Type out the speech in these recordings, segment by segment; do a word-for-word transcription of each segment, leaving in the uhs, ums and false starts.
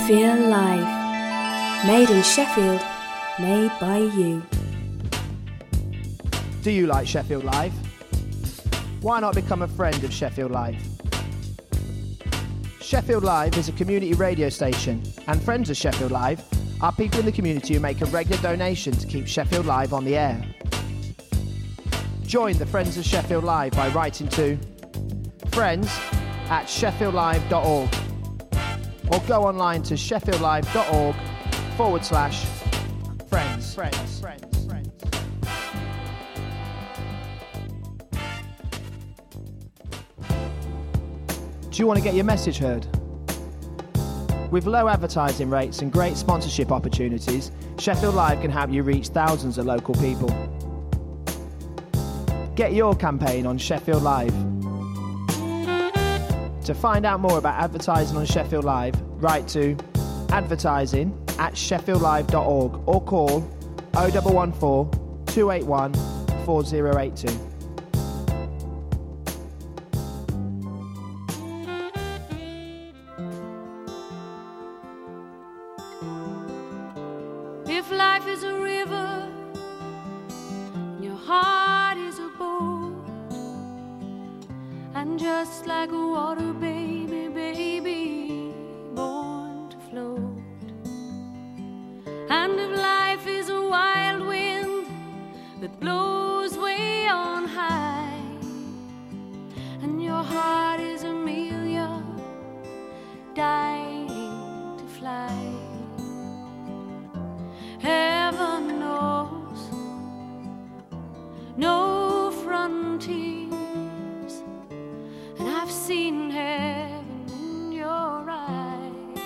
Feel Live. Made in Sheffield, made by you. Do you like Sheffield Live? Why not become a friend of Sheffield Live? Sheffield Live is a community radio station, and friends of Sheffield Live are people in the community who make a regular donation to keep Sheffield Live on the air. Join the Friends of Sheffield Live by writing to friends at sheffield live dot org or go online to sheffield live dot org forward slash friends. Friends. Friends. Friends. Do you want to get your message heard? With low advertising rates and great sponsorship opportunities, Sheffield Live can help you reach thousands of local people. Get your campaign on Sheffield Live. To find out more about advertising on Sheffield Live, write to advertising at sheffield live dot org or call oh one one four, two eight one, four oh eight two. If life is a river and your heart is a boat, and just like a water baby, baby, born to float. And if life is a wild wind that blows way on high, and your heart is Amelia, dying to fly, heaven knows no frontiers, and I've seen heaven in your eyes.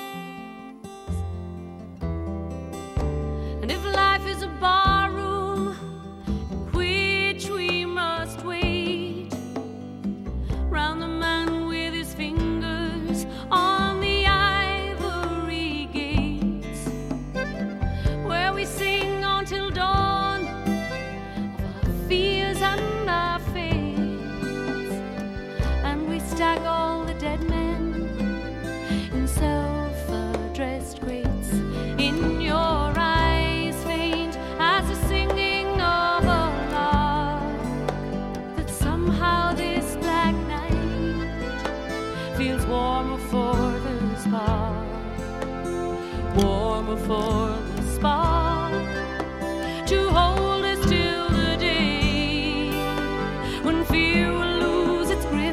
And if life is a barroom in which we must wait round the man with his fingers on the ivory gates, where we sing until dawn of our fears and our fates, and we stack all the dead men in self-addressed crates. In your eyes faint as the singing of a lark, that somehow this black night feels warmer for the spark, warmer for the spark, to hold us till the day when fear will lose its grip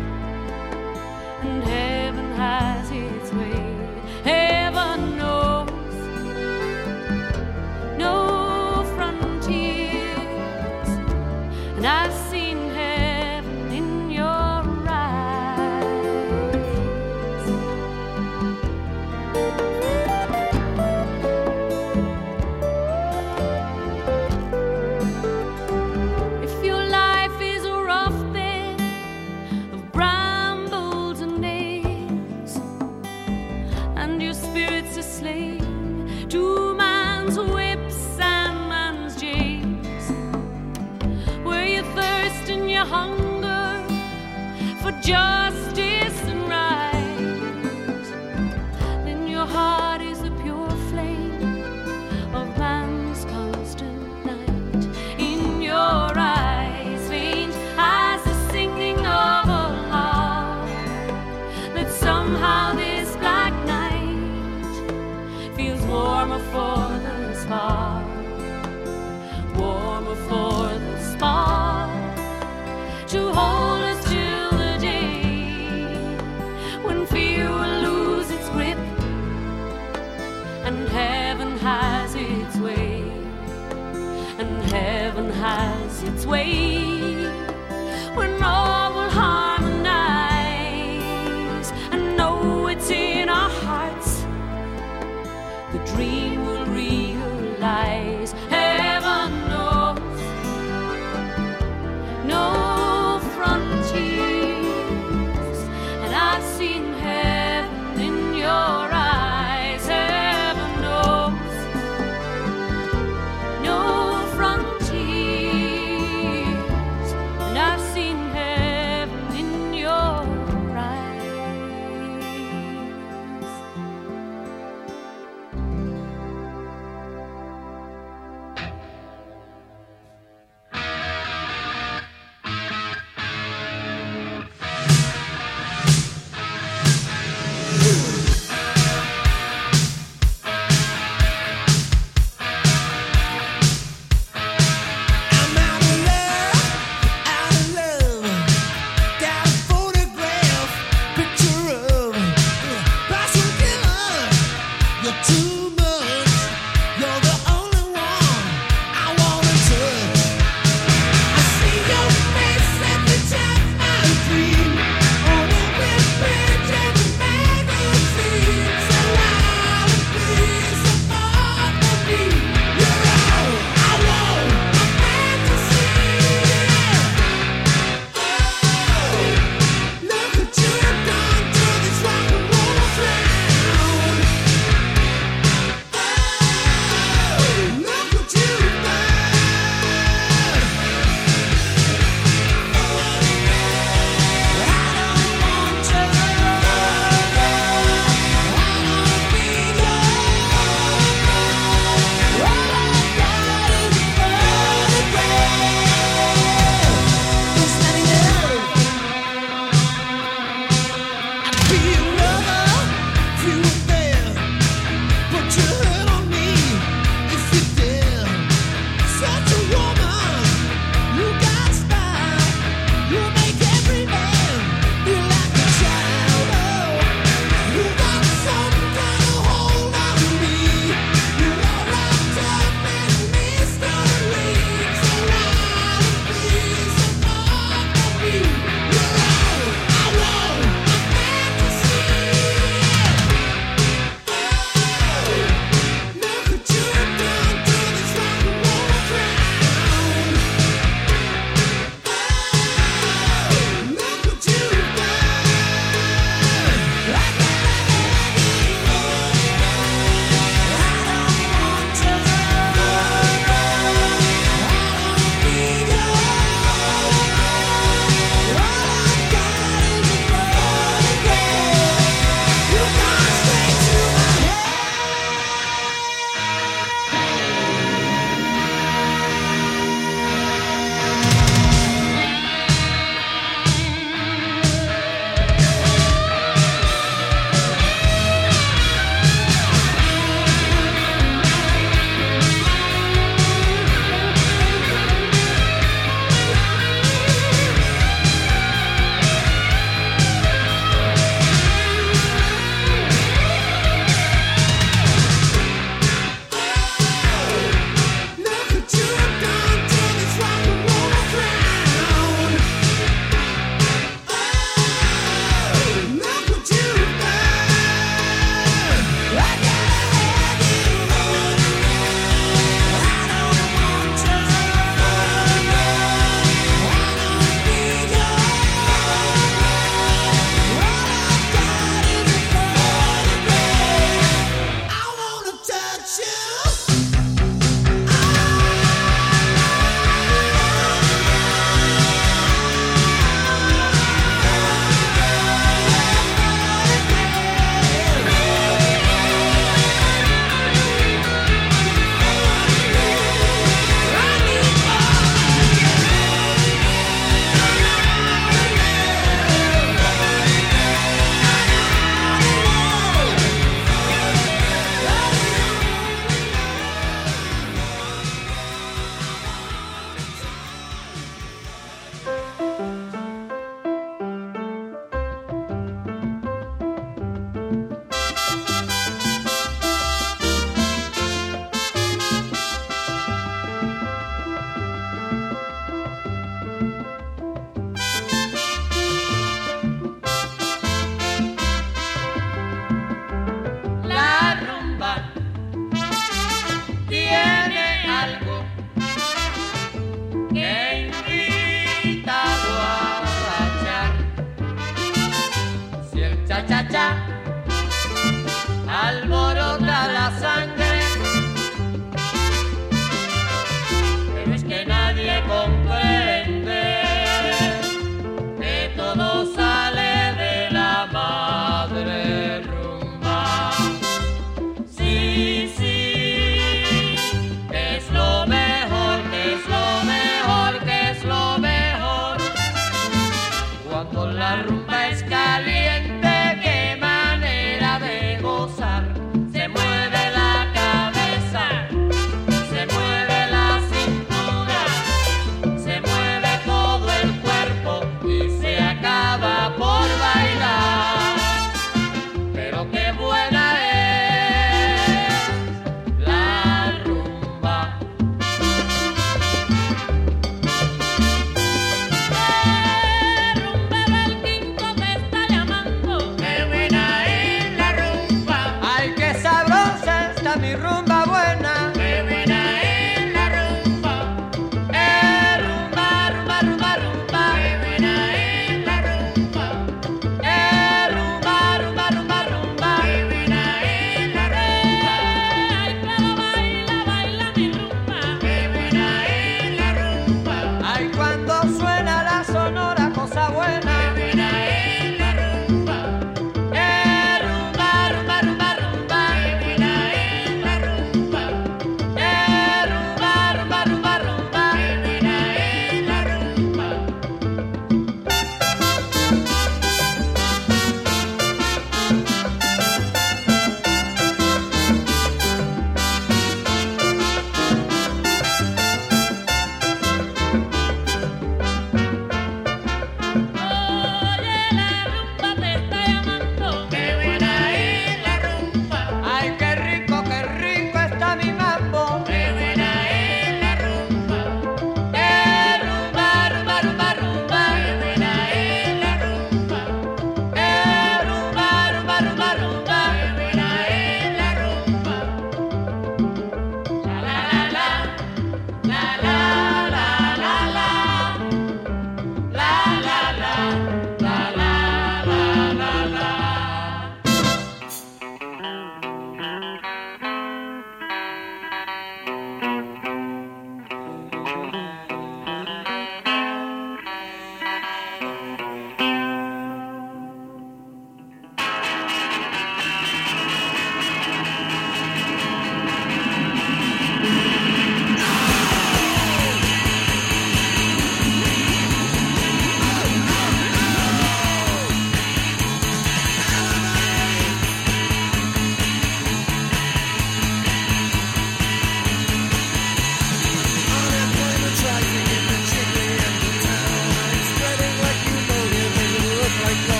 and heaven has its way. Heaven knows no frontiers, and I've seen heaven in your eyes. If your life is a rough bed of brambles and nails, and your spirit's a slave to man's whips and man's jails, where you thirst and you hunger for justice and right, then your heart is the pure flame of man's constant night. In your eyes faint as the singing of a lark, that somehow this black night feels warmer for the spark, warmer for the spark, to hold us till the day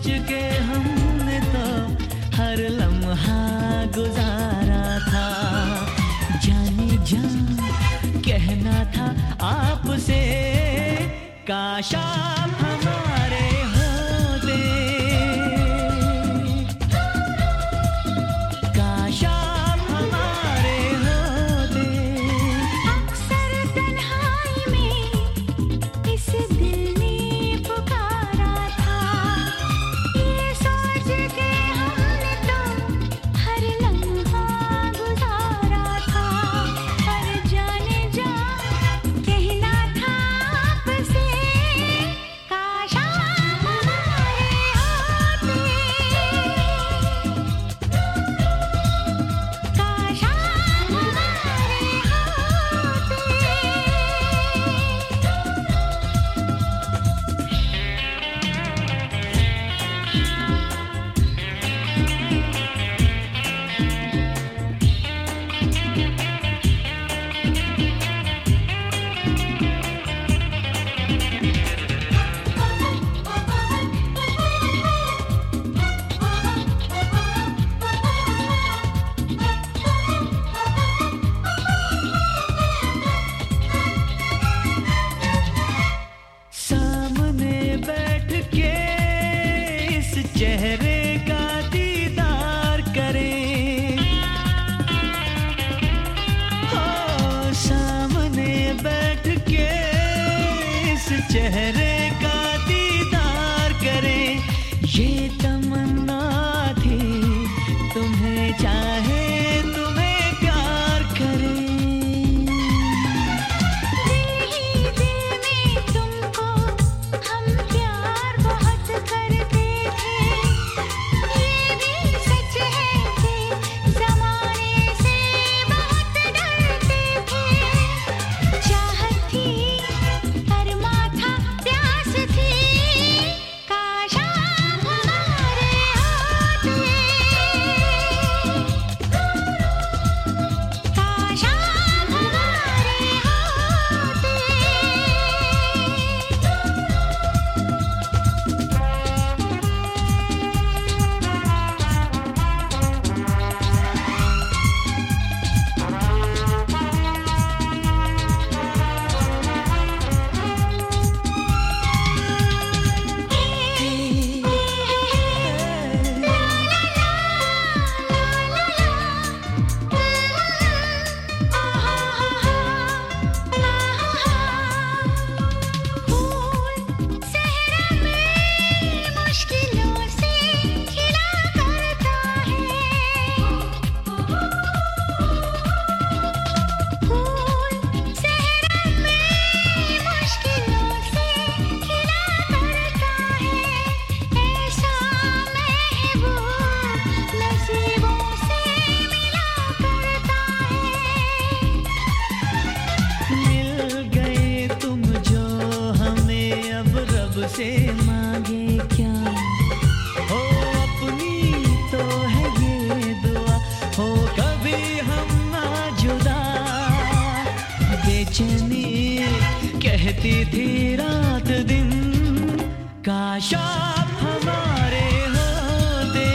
सोच के हमने तो हर लम्हा गुजारा था जाने जा कहना था आपसे काश आप हमारे होते काश आप हमारे होते अक्सर तन्हाई में इस दिल ने पुकारा था ये सोच के हमने तो हर लम्हा गुजारा था पर जाने जा कहना था आपसे काश आप हमारे होते काश आप हमारे सामने बैठ के इस चेहरे का दीदार करें हो सामने बैठ के इस चेहरे का दीदार करें ये तमन्ना थी तुम्हें चाहे तुम्हें प्यार करें दिल ही दिल में तुमको हम प्यार बहुत करते थे ये भी सच है कि ज़माने से बहुत डरते थे चाहत थी अरमा था प्यास थी काश आप हमारे होते काश आप हमारे होते फूल सहरा में मुश्किलों से खिला करता है फूल सहरा में मुश्किलों से खिला करता है ऐसा महबूब नसीबों से मिला करता है मिल गए तुम जो हमें अब रब से मांगे क्या हो अपनी तो है ये दुआ हो कभी हम ना जुदा बेचैनी कहती थी रात दिन काश आप हमारे होते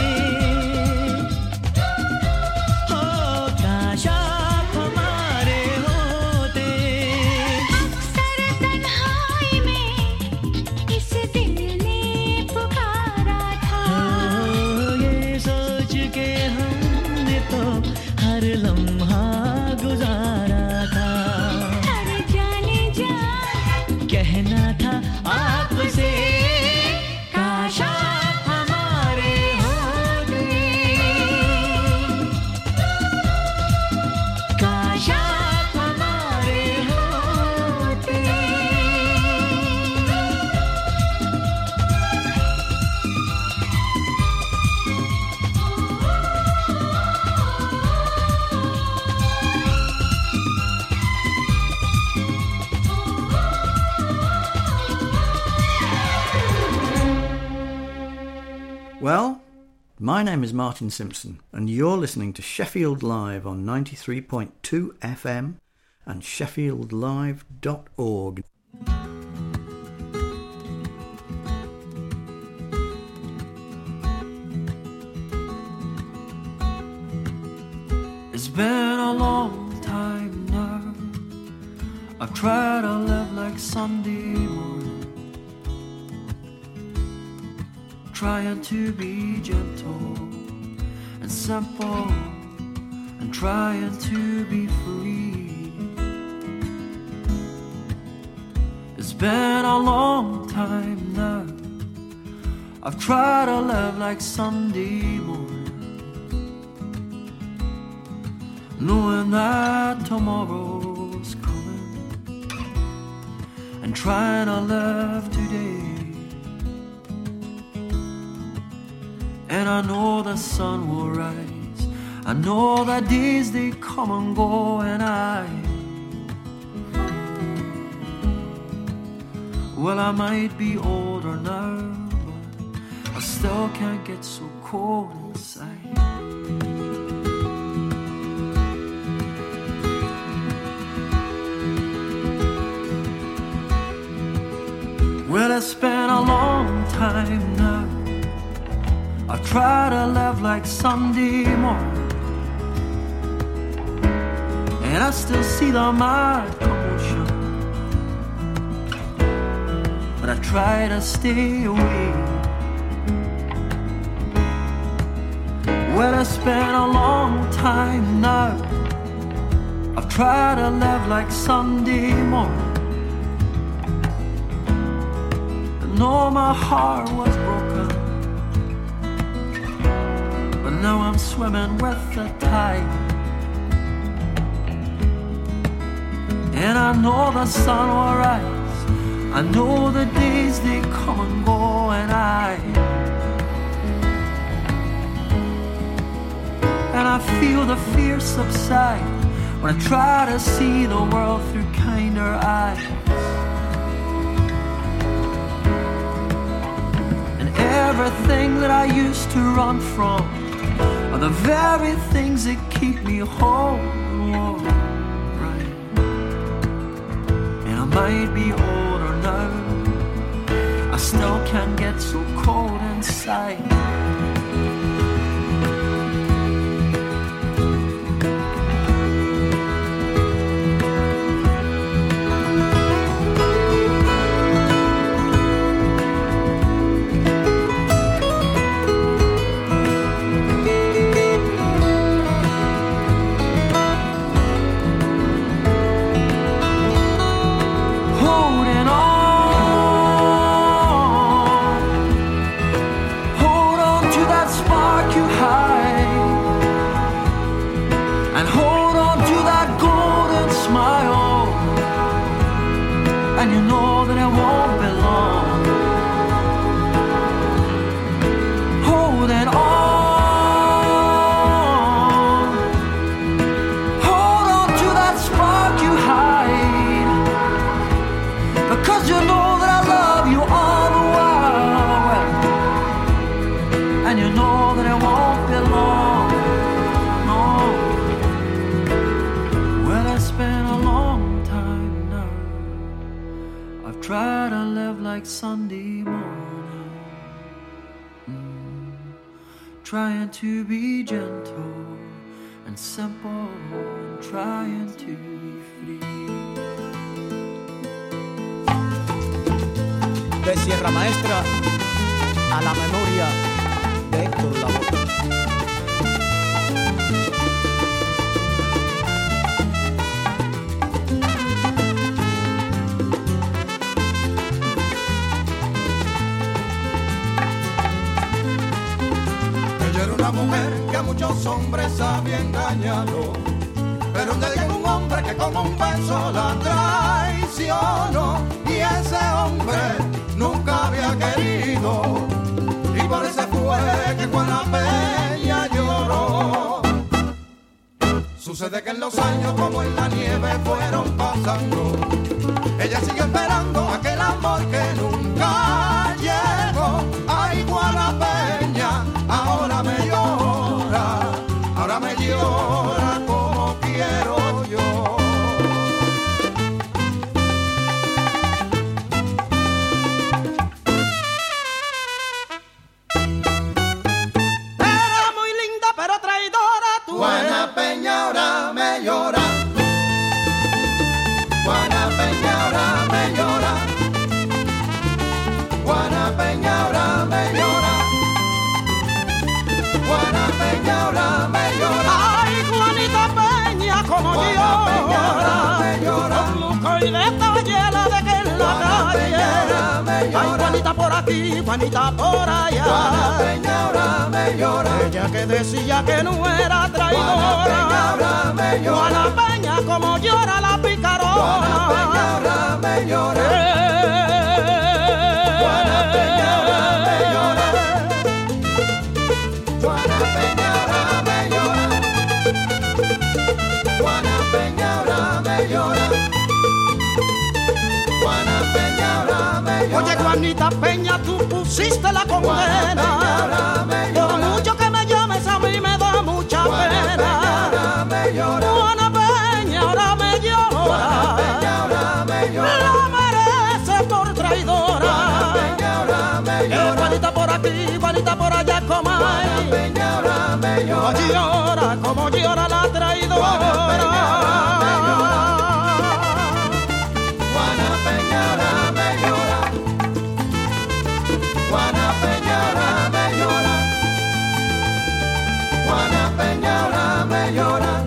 हो काश आप हमारे होते अक्सर तन्हाई में इस दिल ने पुकारा था हो ये सोच के हमने तो हर लम्हा गुजारा था हर जाने जा कहना था आपसे काश आप हमारे होते काश आप हमारे होते Well, my name is Martin Simpson, and you're listening to Sheffield Live on ninety-three point two F M and sheffield live dot org. been a long time now. I've tried to live like Sunday morning, trying to be gentle and simple, and trying to be free. It's been a long time now. I've tried to live like Sunday morning, knowing that tomorrow's coming, and trying to live today. And I know the sun will rise, I know that days they come and go, and I, well, I might be older now, but I still can't get so cold inside. Well, it's been a long time now. I've tried to live like Sunday morning, and I still see the mad commotion, but I try to stay away. Well, it's been a long time now. I've tried to live like Sunday morning. I know my heart was broken, but now I'm swimming with the tide. And I know the sun will rise, I know the days they come and go, and I, and I feel the fear subside when I try to see the world through kinder eyes. And everything that I used to run from are the very things that keep me whole and warm, right? And I might be older now, I still can't get so cold inside. Sunday morning, mm, trying to be gentle and simple, and trying to be free. De Sierra Maestra a la memoria de Héctor Lavoe. Mujer que muchos hombres había engañado, pero un día llegó un hombre que como un beso la traicionó, y ese hombre nunca había querido, y por eso fue que Juana Peña lloró. Sucede que en los años como en la nieve fueron pasando, ella siguió esperando aquel amor que nunca llegó. Ay, Juana Peña, ahora me llora, ahora me llora como quiero yo. Era muy linda pero traidora tu Juana Peña, ahora Juanita por aquí, Juanita por allá. Juana Peña ahora me llora. Ella que decía que no era traidora. Juana Peña ahora me llora. Juana Peña como llora la picarona. Juana Peña ahora me llora. Juana Peña ahora me llora. Juana Peña ahora me llora. Juana Peña ahora me llora. Juana Peña ahora me llora. Oye, Juanita Peña, tú pusiste la condena. Por mucho que me llames, a mí me da mucha pena. Me llora. Juana Peña ahora me llora. Juana Peña ahora me llora. La merece por traidora. Juana Peña ahora me llora. Eh, Juanita por aquí, Juanita por allá, como Juana Peña ahora me llora. como llora, como llora la traidora. Juana Peña ahora me llora. Juana Peña ahora me llora. Juana Peña ahora me llora.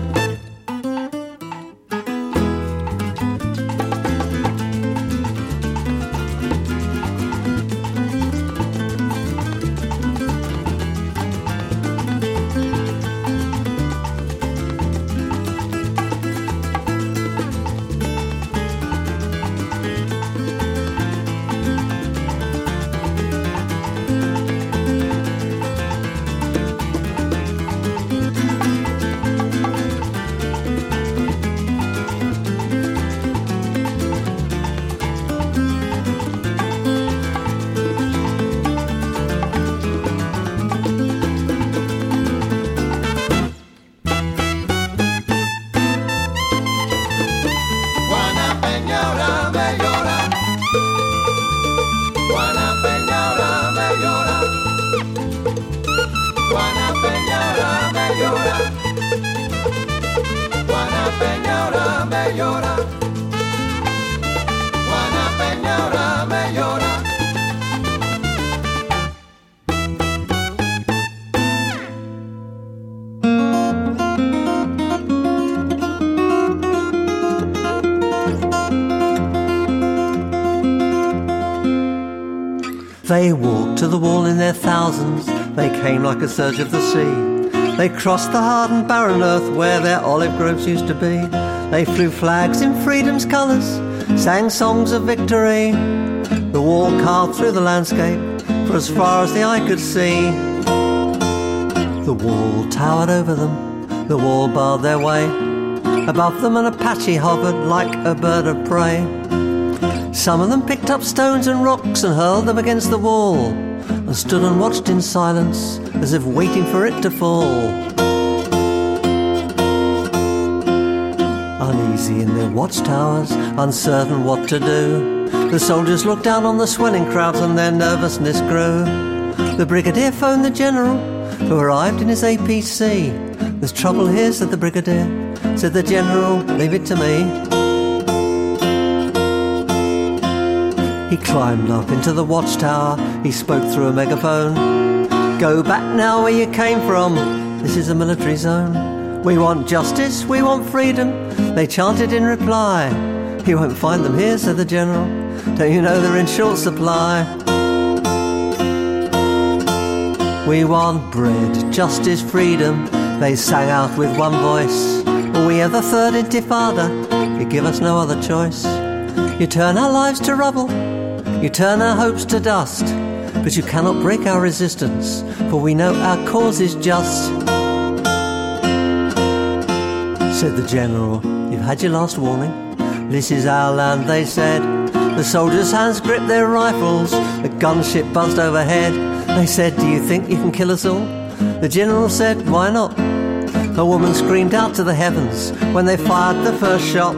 They walked to the wall in their thousands. They came like a surge of the sea. They crossed the hard and barren earth where their olive groves used to be. They flew flags in freedom's colours, sang songs of victory. The wall carved through the landscape for as far as the eye could see. The wall towered over them, the wall barred their way. Above them an Apache hovered like a bird of prey. Some of them picked up stones and rocks and hurled them against the wall, and stood and watched in silence as if waiting for it to fall. Uneasy in their watchtowers, uncertain what to do, the soldiers looked down on the swelling crowds and their nervousness grew. The brigadier phoned the general, who arrived in his A P C. "There's trouble here," said the brigadier. Said the general, "Leave it to me." He climbed up into the watchtower, he spoke through a megaphone. "Go back now where you came from, this is a military zone. We want justice, we want freedom," they chanted in reply. "You won't find them here," said the general. "Don't you know they're in short supply?" "We want bread, justice, freedom," they sang out with one voice. "We are the third intifada, you give us no other choice. You turn our lives to rubble, you turn our hopes to dust, but you cannot break our resistance, for we know our cause is just." Said the general, "You've had your last warning. This is our land," they said. The soldiers' hands gripped their rifles, a gunship buzzed overhead. They said, "Do you think you can kill us all?" The general said, "Why not?" A woman screamed out to the heavens when they fired the first shot.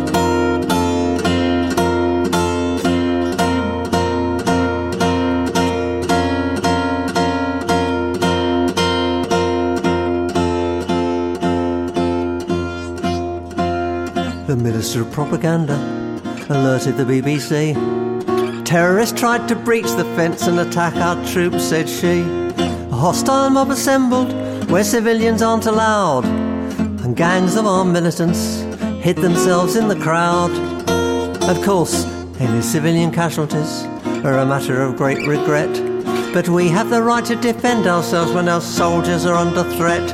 The Minister of Propaganda alerted the B B C. "Terrorists tried to breach the fence and attack our troops," said she. "A hostile mob assembled where civilians aren't allowed, and gangs of armed militants hid themselves in the crowd. Of course, any civilian casualties are a matter of great regret. But we have the right to defend ourselves when our soldiers are under threat.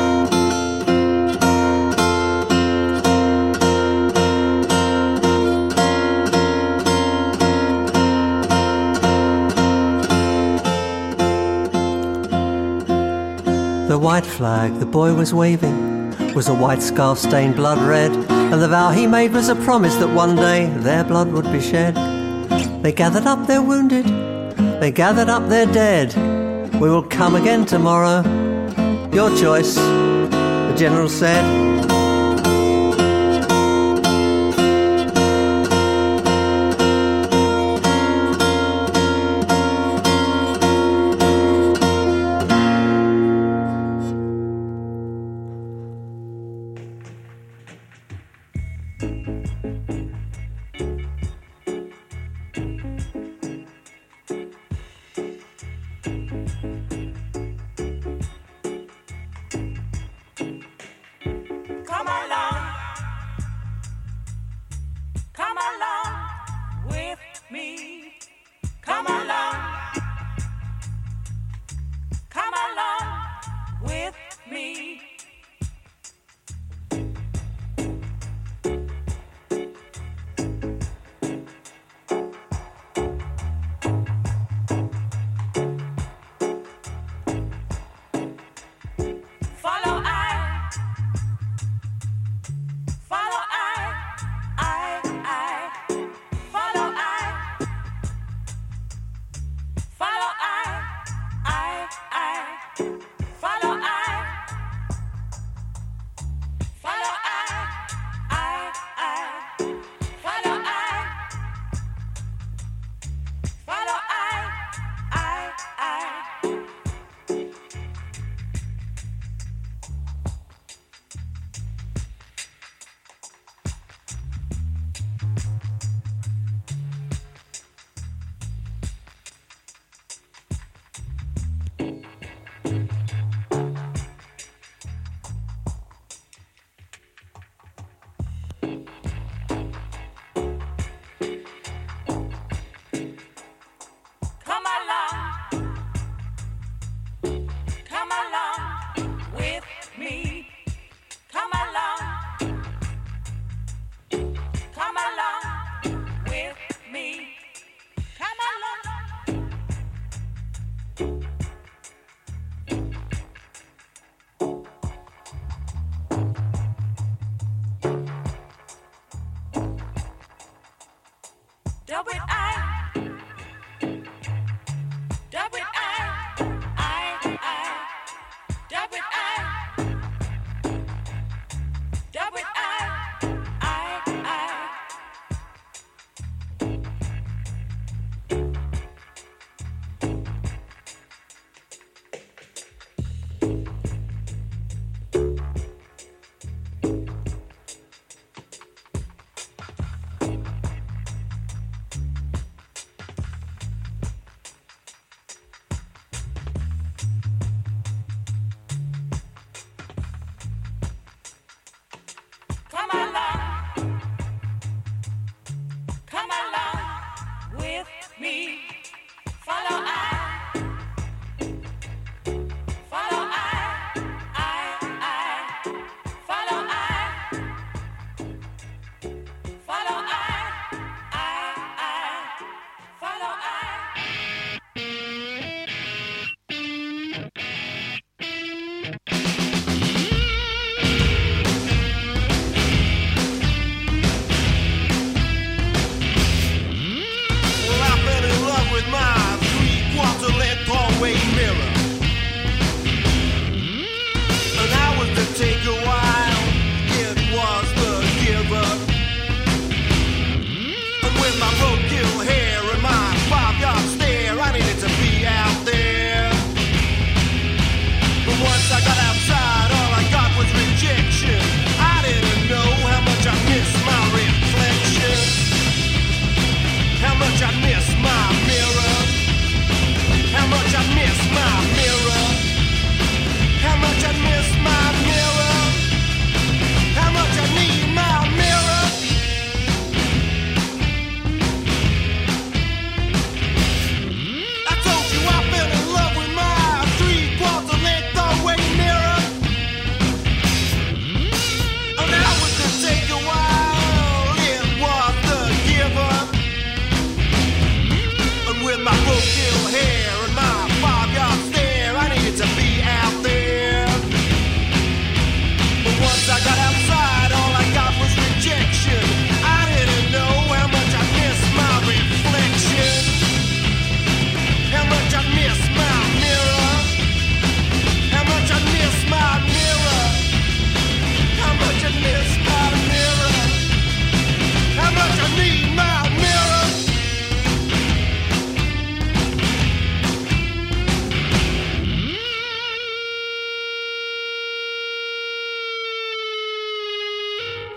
The white flag the boy was waving was a white scarf stained blood red, and the vow he made was a promise that one day their blood would be shed. They gathered up their wounded, they gathered up their dead. We will come again tomorrow. Your choice, the general said.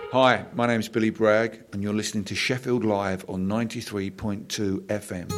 Hi, my name's Billy Bragg, and you're listening to Sheffield Live on ninety-three point two F M.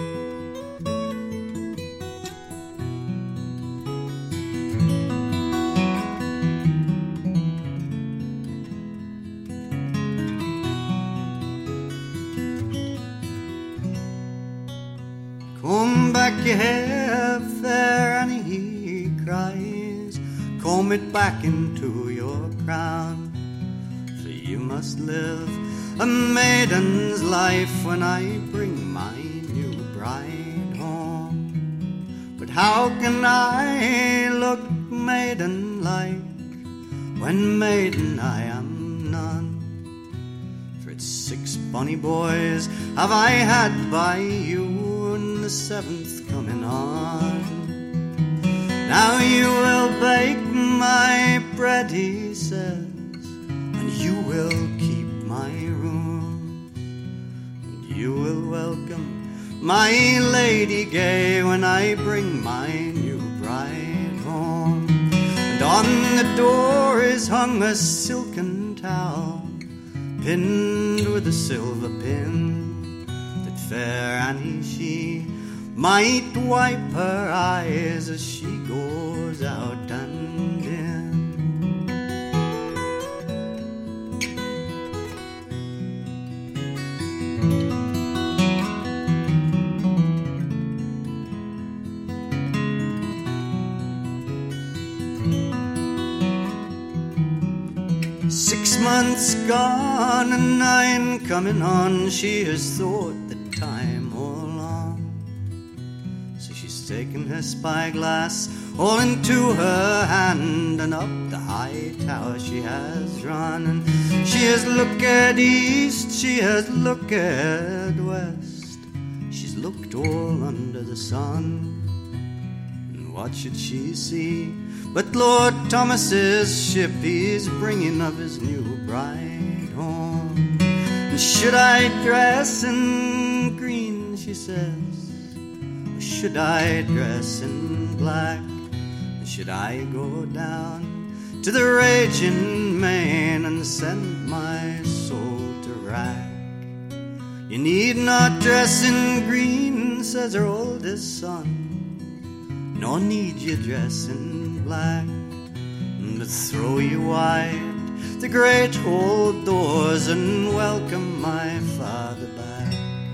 Come back your hair, fair Annie, he cries, comb it back into your crown. For you must live a maiden's life when I bring my new bride home. But how can I look maiden-like when maiden I am none? For it's six bonny boys have I had by you, the seventh coming on. Now you will bake my bread, he says, and you will keep my room, and you will welcome my lady gay when I bring my new bride home. And on the door is hung a silken towel, pinned with a silver pin, that fair Annie she might wipe her eyes as she goes out and in. Six months gone and nine coming on, she has thought the time all long. So she's taken her spyglass all into her hand, and up the high tower she has run. And she has looked east, she has looked west, she's looked all under the sun. And what should she see but Lord Thomas's ship? He's bringing of his new bride home. And should I dress in green, she says, or should I dress in black? Should I go down to the raging main and send my soul to rack? You need not dress in green, says her oldest son, nor need you dress in black, but throw you wide the great old doors and welcome my father back.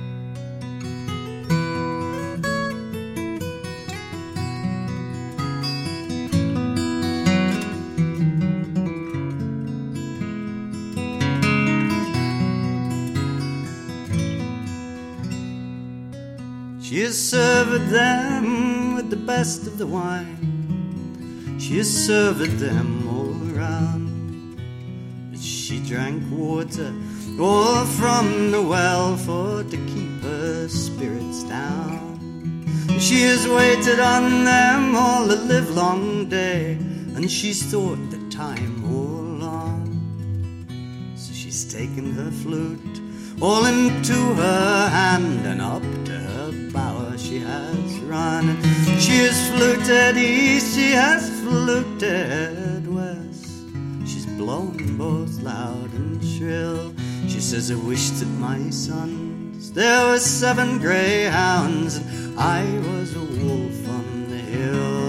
She has served them with the best of the wine, she has served them all around, but she drank water all from the well for to keep her spirits down. She has waited on them all the livelong day, and she's thought the time all long. So she's taken her flute all into her hand, and up to her bower she has run. And she has fluted east, she has fluted west, she's blown both loud and shrill. She says, I wish that my sons, there were seven greyhounds, and I was a wolf on the hill.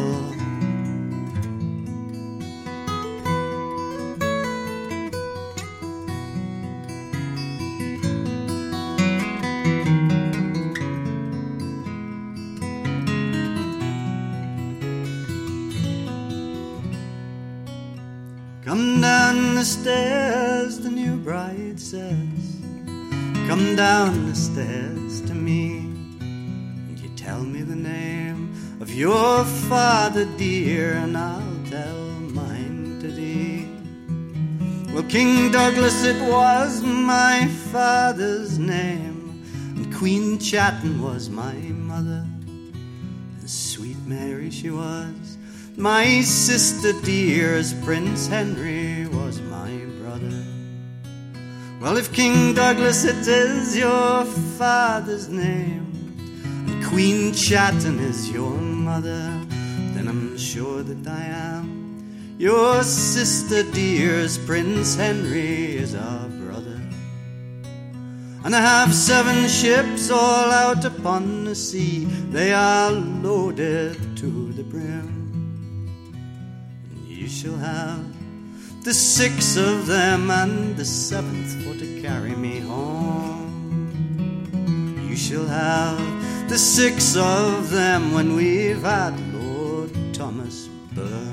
Come down the stairs, the new bride says, come down the stairs to me, and you tell me the name of your father dear, and I'll tell mine to thee. Well, King Douglas it was my father's name, and Queen Chatten was my mother, and sweet Mary she was my sister dear, as Prince Henry was my brother. Well, if King Douglas it is your father's name, and Queen Chatten is your mother, then I'm sure that I am Your sister dear's Prince Henry is our brother, and I have seven ships all out upon the sea. They are loaded to the brim. You shall have the six of them and the seventh for to carry me home. You shall have the six of them when we've had Lord Thomas Burn.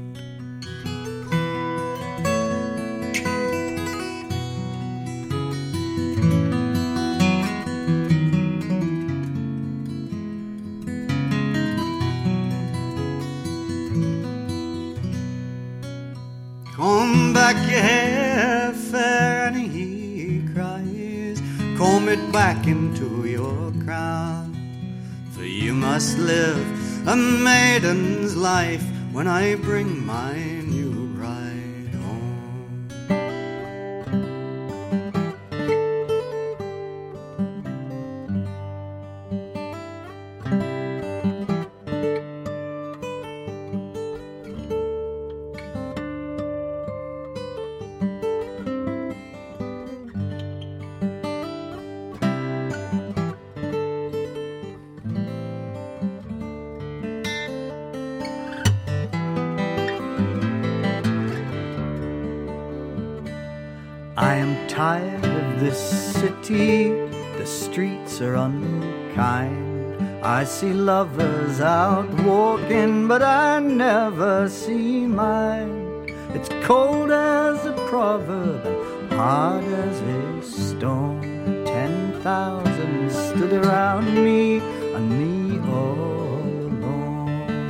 Comb back your hair, fair Annie, he cries. Comb it back into your crown, for you must live a maiden's life when I bring my new bride home. I am tired of this city, the streets are unkind. I see lovers out walking, but I never see mine. It's cold as a proverb and hard as a stone. Ten thousand stood around me, and me all alone.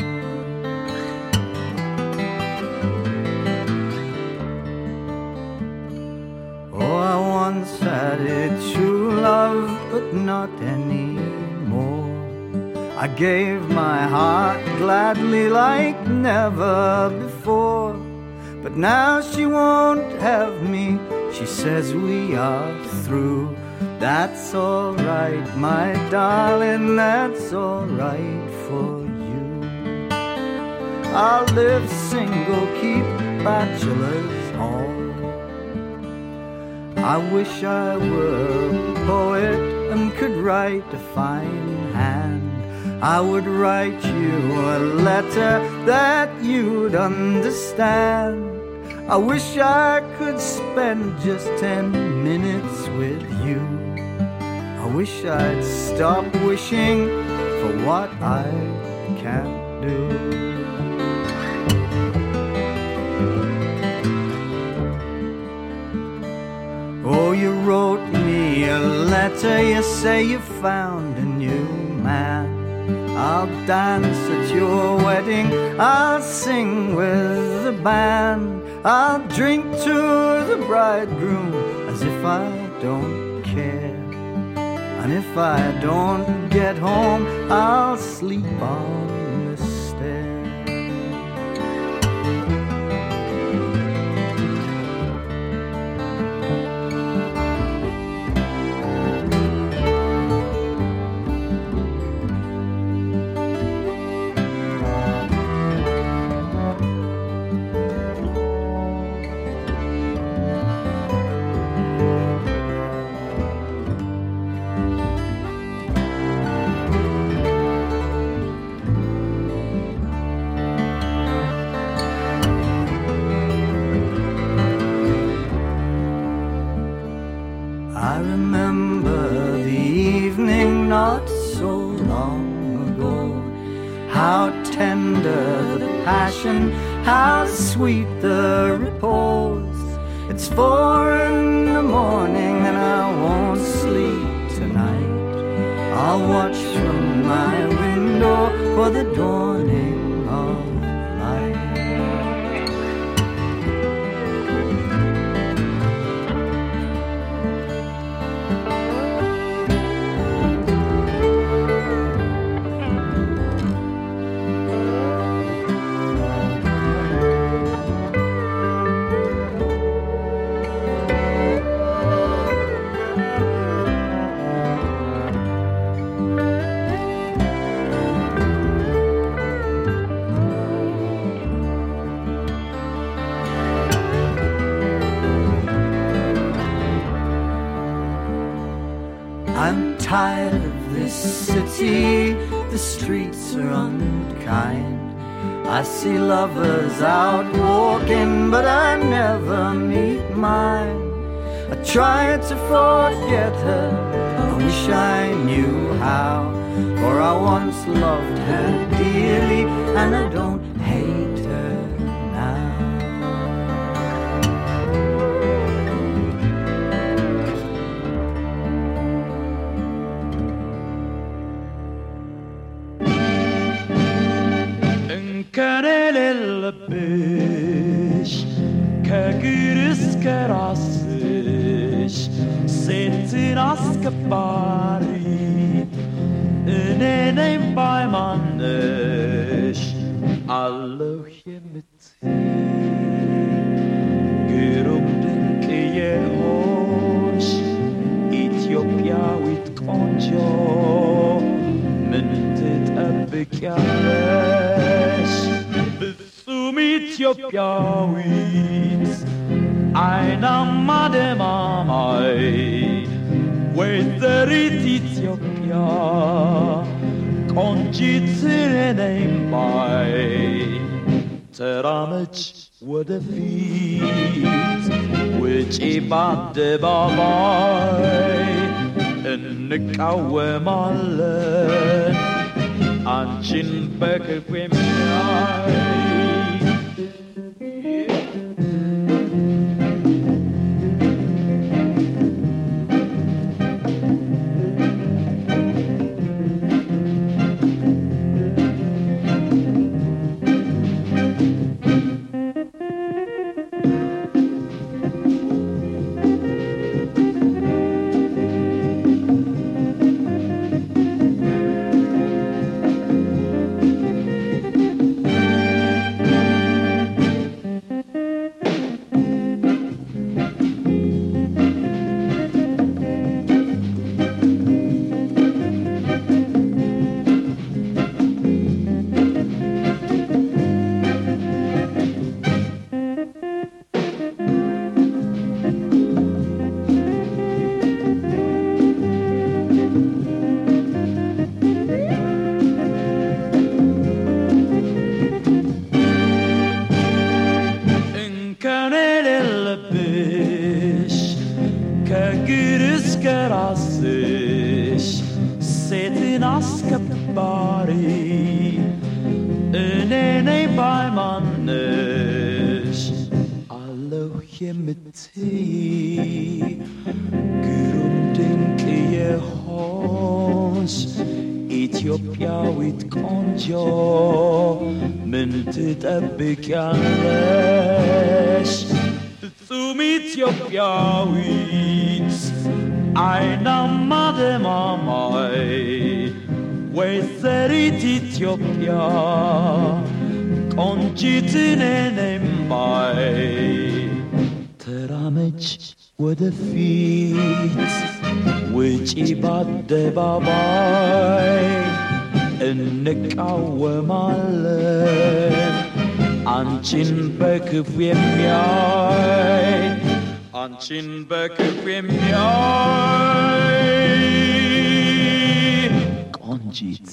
Oh, I once had a true love, but not anymore. I gave my heart gladly like never before, but now she won't have me. She says we are through. That's all right, my darling, that's all right for you. I'll live single, keep bachelor's hall. I wish I were a poet and could write a fine hand. I would write you a letter that you'd understand. I wish I could spend just ten minutes with you. I wish I'd stop wishing for what I can't do. Oh, you wrote me a letter, you say you found a new man. I'll dance at your wedding, I'll sing with the band. I'll drink to the bridegroom as if I don't care. And if I don't get home, I'll sleep on the stair. I remember the evening not so long ago. How tender the passion, how sweet the repose. It's four in the morning and I won't sleep tonight. I'll watch from my window for the dawning of light. tired of this city, the streets are unkind. I see lovers out walking, but I never meet mine. I try to forget her, I wish I knew how. For I once loved her dearly, and I don't hate her now. እንከኔ የሌለብሽ ከእግር እስከ ራስሽ ሴትን አስከባሪ እኔ ነኝ ባይ ማነሽ አለሁ የምትይ ግሩም ድንቅ የሆንሽ ኢትዮጵያዊት ቆንጆ ምን ትጠብቂያለሽ? ፍጹም ኢትዮጵያዊት አይናማ ደማማይ ወይዘሪት ኢትዮጵያ ቆንጂት ነኝ ባይ ተራመች ወደፊት ውጪ በአደባባይ እንቃወማለን አንቺን በክፉ የሚያይ ኢትዮጵያዊት ቆንጆ ምን ትጠብቂያለሽ? ፍጹም ኢትዮጵያዊት አይናማ ደማማይ ወይዘሪት ኢትዮጵያ ቆንጂት ነኝ ባይ ተራመች ወደፊት ውጪ በአደባባይ እንቃወማለን አንቺን በክፉ የሚያይ አንቺን በክፉ የሚያይ ቆንጂት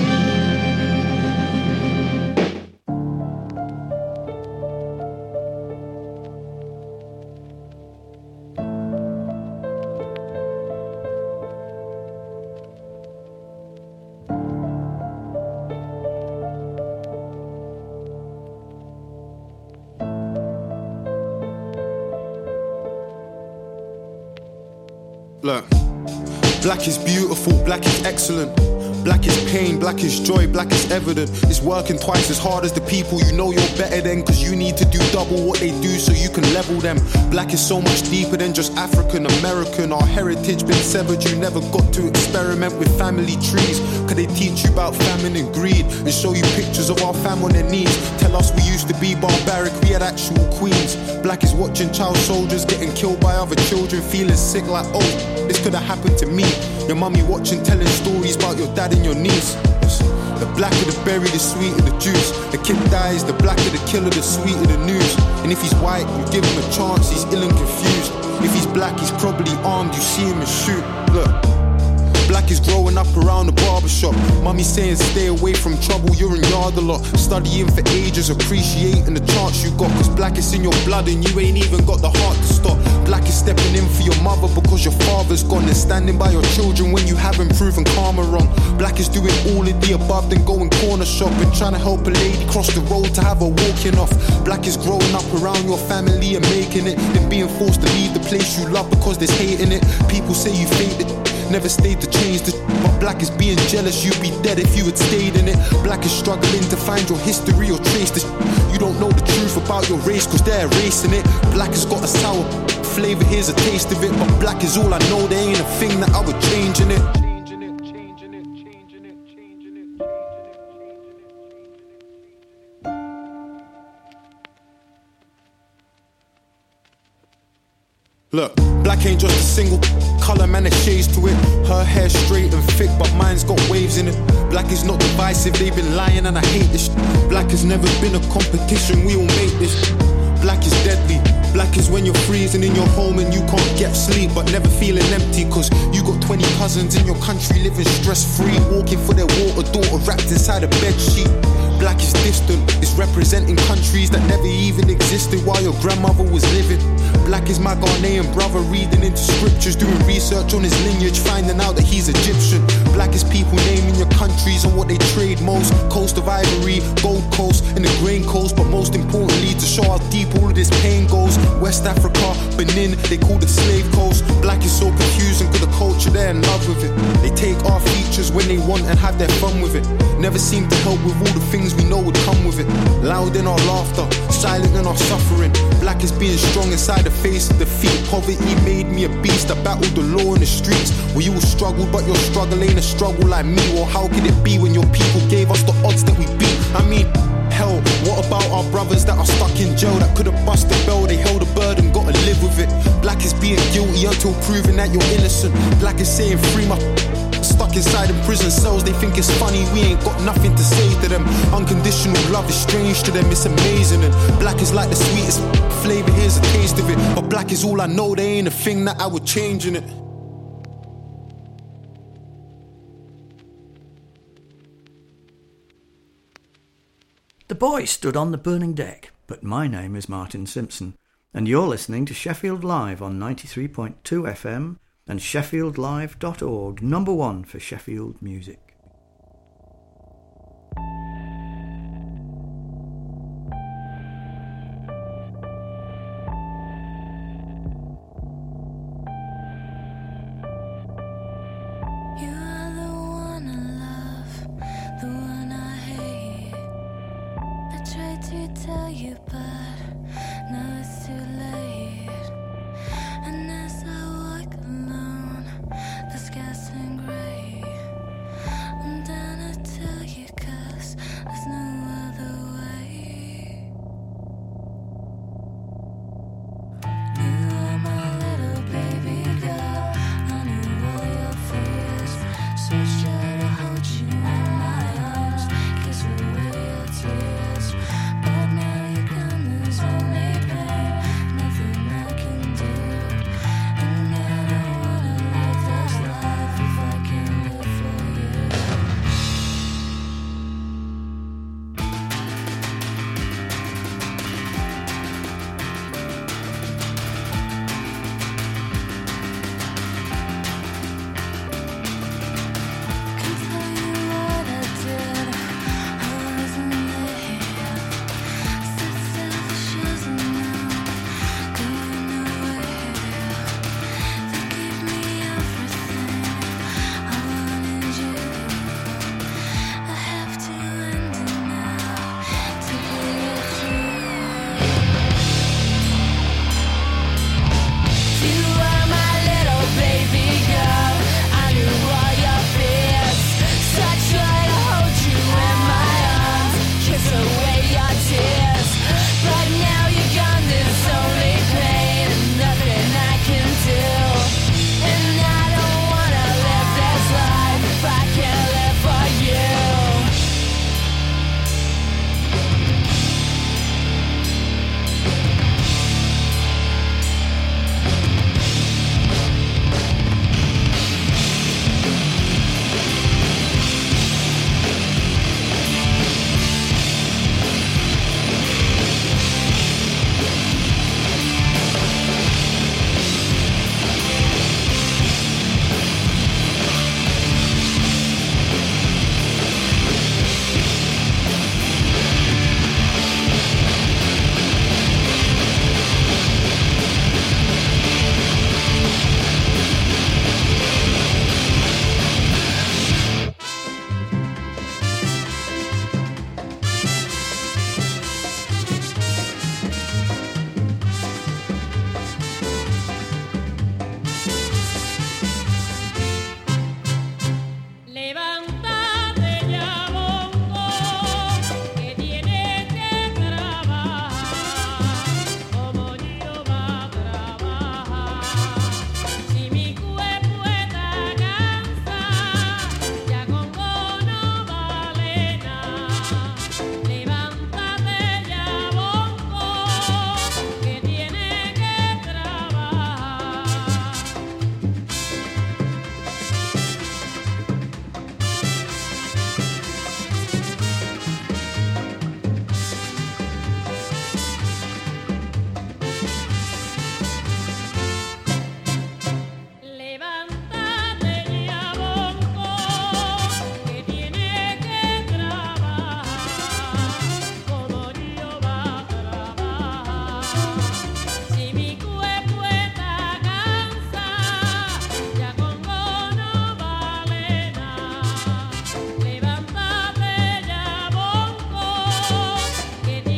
Look, black is beautiful, black is excellent. Black is pain, black is joy, black is evident. It's working twice as hard as the people you know you're better than, cause you need to do double what they do so you can level them. Black is so much deeper than just African American. Our heritage been severed, you never got to experiment with family trees. Cause they teach you about famine and greed and show you pictures of our fam on their knees. Tell us we used to be barbaric, we had actual queens. Black is watching child soldiers getting killed by other children, feeling sick like, oh, this could have happened to me. Your mummy watching, telling stories about your dad and your niece. The blacker the berry, the sweeter the juice. The kid dies, the blacker the killer, the sweeter the news. And if he's white, you give him a chance, he's ill and confused. If he's black, he's probably armed, you see him and shoot. Look, Black is growing up around the barbershop. Mummy saying stay away from trouble, you're in yard a lot. Studying for ages, appreciating the chance you got. Cause black is in your blood and you ain't even got the heart to stop. Black is stepping in for your mother because your father's gone. And standing by your children when you haven't proven karma wrong. Black is doing all of the above, then going corner shopping, trying to help a lady cross the road to have her walking off. Black is growing up around your family and making it, then being forced to leave the place you love because there's hate in it. People say you faked it, never stayed to change the. But black is being jealous, you'd be dead if you had stayed in it. Black is struggling to find your history or trace this. You don't know the truth about your race cause they're erasing it. Black has got a sour flavor, here's a taste of it. But black is all I know, there ain't a thing that I would change in it. Look, black ain't just a single colour, man, there's shades to it. Her hair straight and thick, but mine's got waves in it. Black is not divisive, they've been lying and I hate this. Black has never been a competition, we all make this. Black is deadly. Black is when you're freezing in your home and you can't get sleep, but never feeling empty cause you got twenty cousins in your country living stress-free, walking for their water, daughter wrapped inside a bedsheet. Black is distant, it's representing countries that never even existed while your grandmother was living. Black is my Ghanaian brother reading into scriptures, doing research on his lineage, finding out that he's Egyptian. Black is people naming your countries and what they trade most. Coast of Ivory, Gold Coast, and the Grain Coast, but most importantly to show how deep all of this pain goes. West Africa, Benin, they call it Slave Coast. Black is so confusing cause the culture, they're in love with it. They take our features when they want and have their fun with it. Never seem to help with all the things we know would come with it. Loud in our laughter, silent in our suffering. Black is being strong inside the face of defeat. Poverty made me a beast, I battled the law in the streets. We all struggled, but your struggle ain't a struggle like me. Or how could it be when your people gave us the odds that we beat? I mean, hell, what about our brothers that are stuck in jail that could have bust the bell? They held a burden, gotta live with it. Black is being guilty until proving that you're innocent. Black is saying free my stuck inside in prison cells, they think it's funny, we ain't got nothing to say to them. Unconditional love is strange to them, it's amazing. And black is like the sweetest flavour, here's a taste of it. But black is all I know, there ain't a thing that I would change in it. The boy stood on the burning deck, but my name is Martin Simpson, and you're listening to Sheffield Live on ninety-three point two F M and sheffield live dot org, number one for Sheffield music. Tell you, but now it's too late. And as I